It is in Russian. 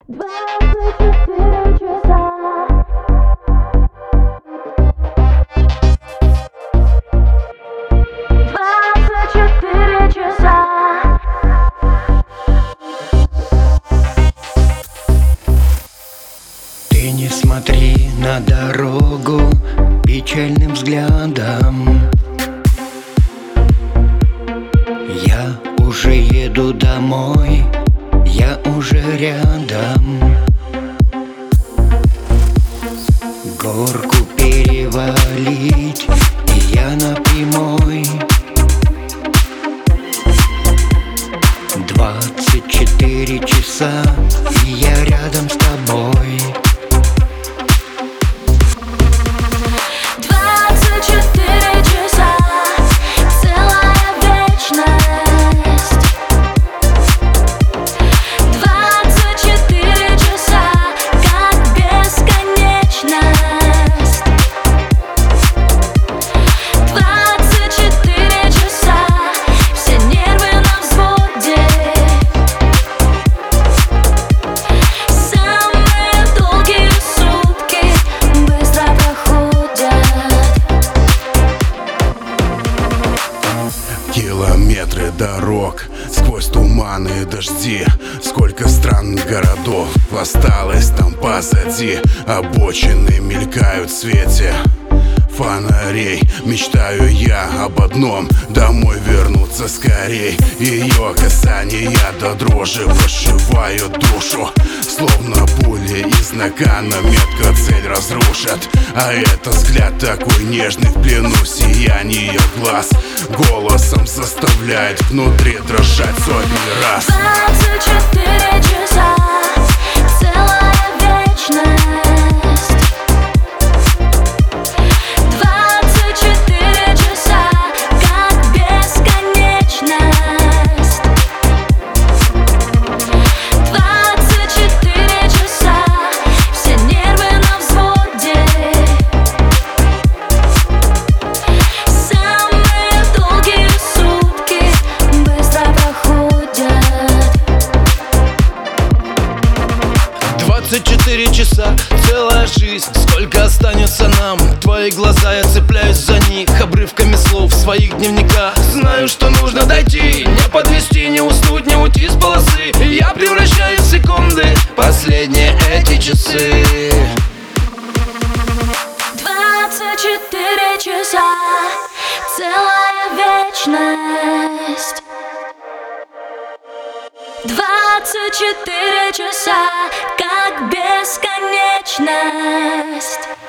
24 часа. 24 часа. Ты не смотри на дорогу печальным взглядом. Я уже еду домой, я уже рядом. Горку перевалить, и я на прямой. 24 часа, и я рядом с тобой. 24 часа, целая вечность. 24 часа, как бесконечность. 24 часа, все нервы на взводе. Самые долгие сутки быстро проходят. Километры дорог, сквозь туманы и дожди. Сколько странных городов осталось там позади. Обочины мелькают в свете фонарей. Мечтаю я об одном — домой вернуться скорей. Ее касания до дрожи прошивают душу. Словно пули из нагана метко цель разрушат. А это взгляд такой нежный, в плену сияние глаз. Голосом заставляет внутри дрожать сотни раз. 24 часа, целая вечность. 24 часа, как бесконечность. 24 часа, все нервы на взводе. Самые долгие сутки быстро проходят. 24 часа, целая жизнь. Сколько останется нам? Твои глаза, я цепляюсь за них обрывками слов в своих дневниках. Знаю, что нужно дойти, не подвести, не уснуть, не уйти с полосы. Я превращаю в секунды последние эти часы. 24 часа, целая вечность. 24 часа, как бесконечность.